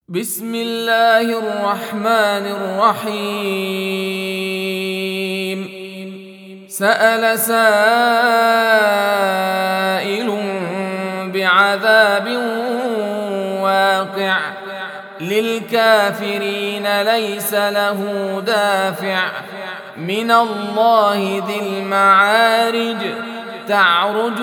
بسم الله الرحمن الرحيم. سأل سائل بعذاب واقع للكافرين ليس له دافع من الله ذي المعارج. تعرج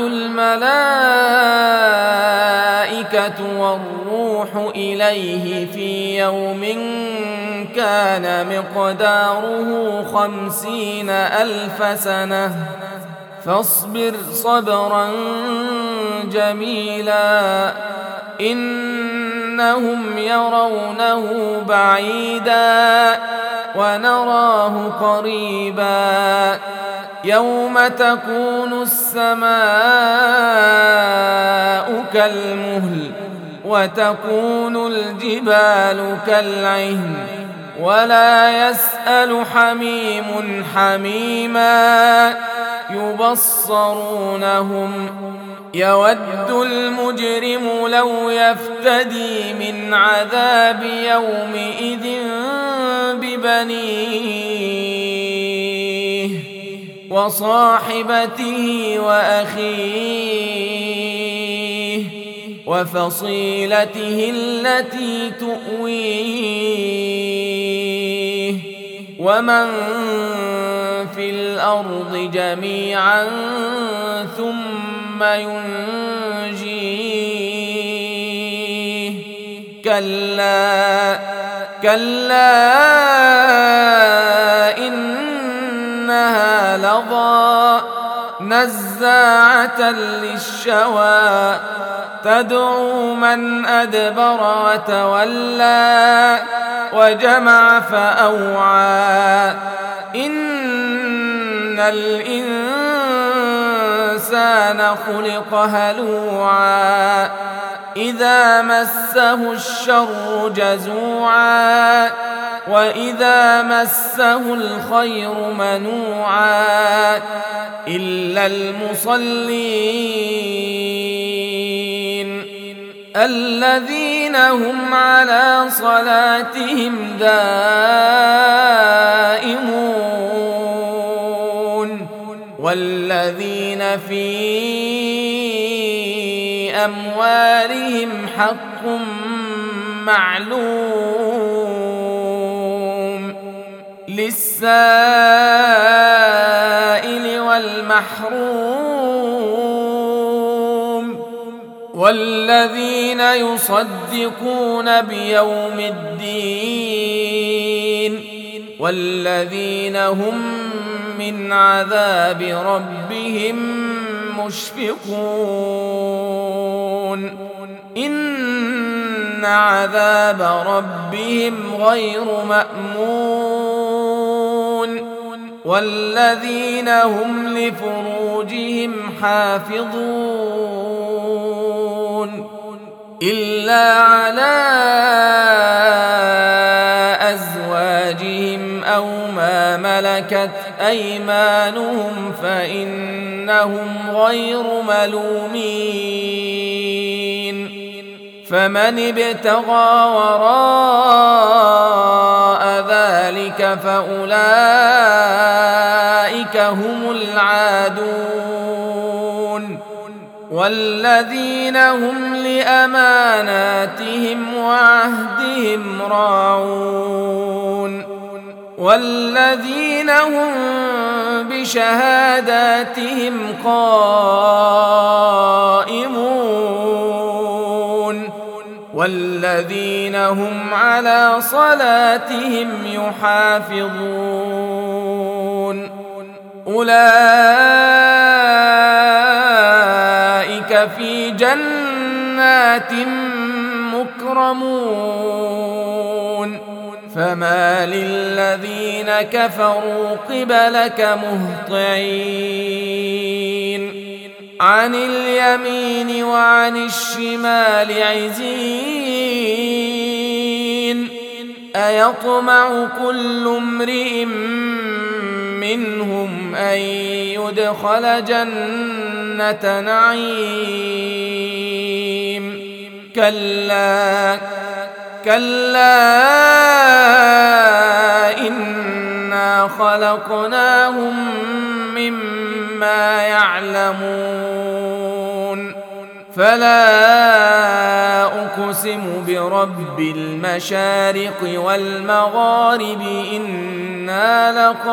الملائكة والروح إليه في يوم كان مقداره 50,000 سنة فاصبر صبرا جميلا إنهم يرونه بعيدا ونراه قريبا يوم تكون السماء كالمهل وتكون الجبال كالعهن ولا يسأل حميم حميما يبصرونهم يود المجرم لو يفتدي من عذاب يومئذ ببنيه وصاحبته وأخيه وفصيلته التي تؤويه ومن في الأرض جميعا ثم ينجيه كلا إنها لظى نزاعة للشوى تدعو من أدبر وتولى وجمع فأوعى إن الإنسان خلق هلوعا إذا مسه الشر جزوعا وإذا مسه الخير منوعا إلا المصلين الذين هم على صلاتهم دائمون والذين في أموالهم حق معلوم للسائل والمحروم والذين يصدقون بيوم الدين والذين هم من عذاب ربهم مشفقون إن عذاب ربهم غير مأمون والذين هم لفروجهم حافظون إلا على أزواجهم أو ما ملكت أيمانهم فإنهم غير ملومين فمن ابتغى وراء ذلك فأولئك هم العادون والذين هم لأماناتهم وعهدهم راعون والذين هم بشهاداتهم قائمون والذين هم على صلاتهم يحافظون أولئك في جنات مكرمون فما للذين كفروا قبلك مهطعين عن اليمين وعن الشمال عزين أيطمع كل امرئ منهم أن يدخل جنة نعيم كلا كلا إنا خلقناهم مما يعلمون فلا أقسم برب المشارق والمغارب إنا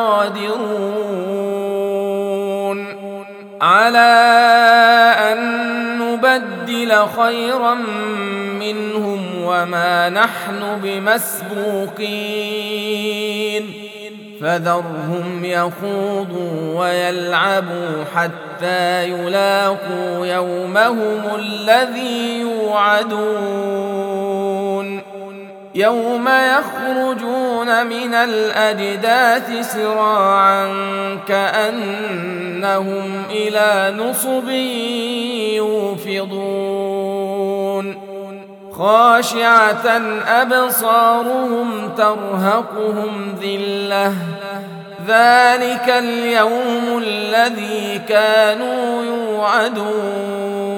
لقادرون على أن نبدل خيرا منهم وما نحن بمسبوقين فذرهم يخوضوا ويلعبوا حتى يلاقوا يومهم الذي يوعدون يوم يخرجون من الأجداث سراعا كأنهم إلى نصب يوفضون خاشعة أبصارهم ترهقهم ذلة ذلك اليوم الذي كانوا يوعدون